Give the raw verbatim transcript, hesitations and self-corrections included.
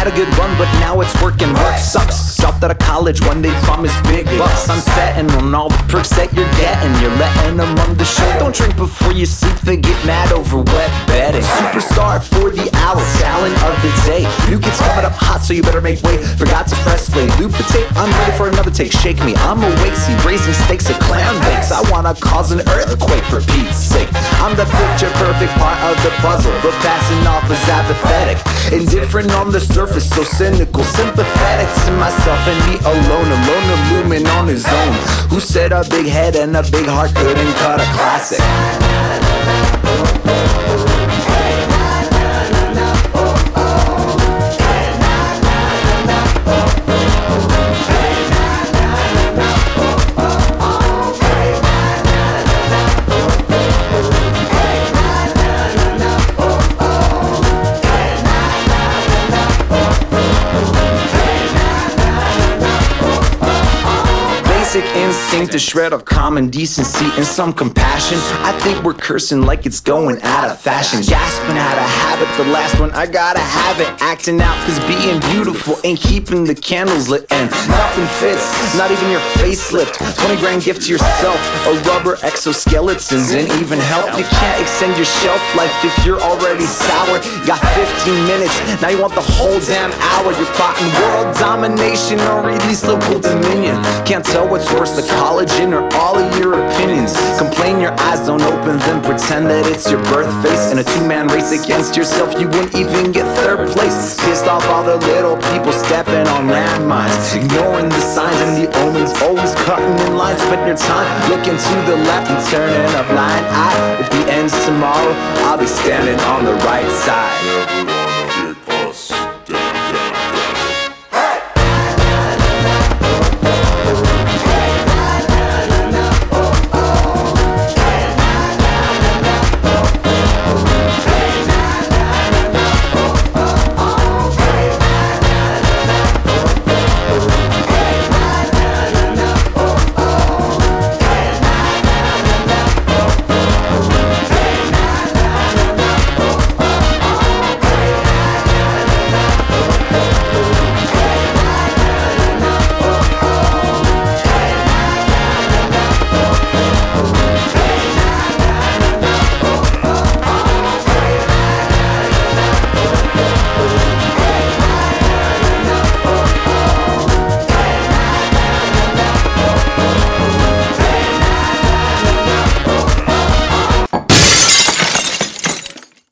had a good run, but now it's working. Work sucks. Dropped out of college when they promised big bucks. I'm setting on all the perks that you're getting. You're letting them run the show. Don't drink before you sleep, they get mad over wet bedding. Superstar for the hour, talent of the day. New kids coming up hot, so you better make way. Forgot to press play, loop the tape. I'm ready for another take. Shake me, I'm awake. See, raising stakes at clam bakes. I wanna cause an earthquake for Pete's sake. I'm the picture perfect part of the puzzle, but passing off as apathetic. Indifferent on the surface, so cynical, sympathetic to myself and me alone. Alone, illumin on his own. Who said a big head and a big heart couldn't cut a classic? Instinct, a shred of common decency and some compassion. I think we're cursing like it's going out of fashion. Gasping out of habit, the last one I gotta have it. Acting out cause being beautiful ain't keeping the candles lit. And nothing fits, not even your facelift. Twenty grand gift to yourself, a rubber exoskeletons ain't even help. You can't extend your shelf life if you're already sour. Got fifteen minutes, now you want the whole damn hour. You're plotting world domination or at least local dominion. Can't tell what's worse, the collagen or all of your opinions. Complain your eyes don't open, then pretend that it's your birth face. In a two-man race against yourself, you wouldn't even get third place. Pissed off all the little people stepping on landmines, ignoring the signs and the omens, always cutting in line. Spend your time looking to the left and turning a blind eye. If the end's tomorrow, I'll be standing on the right side.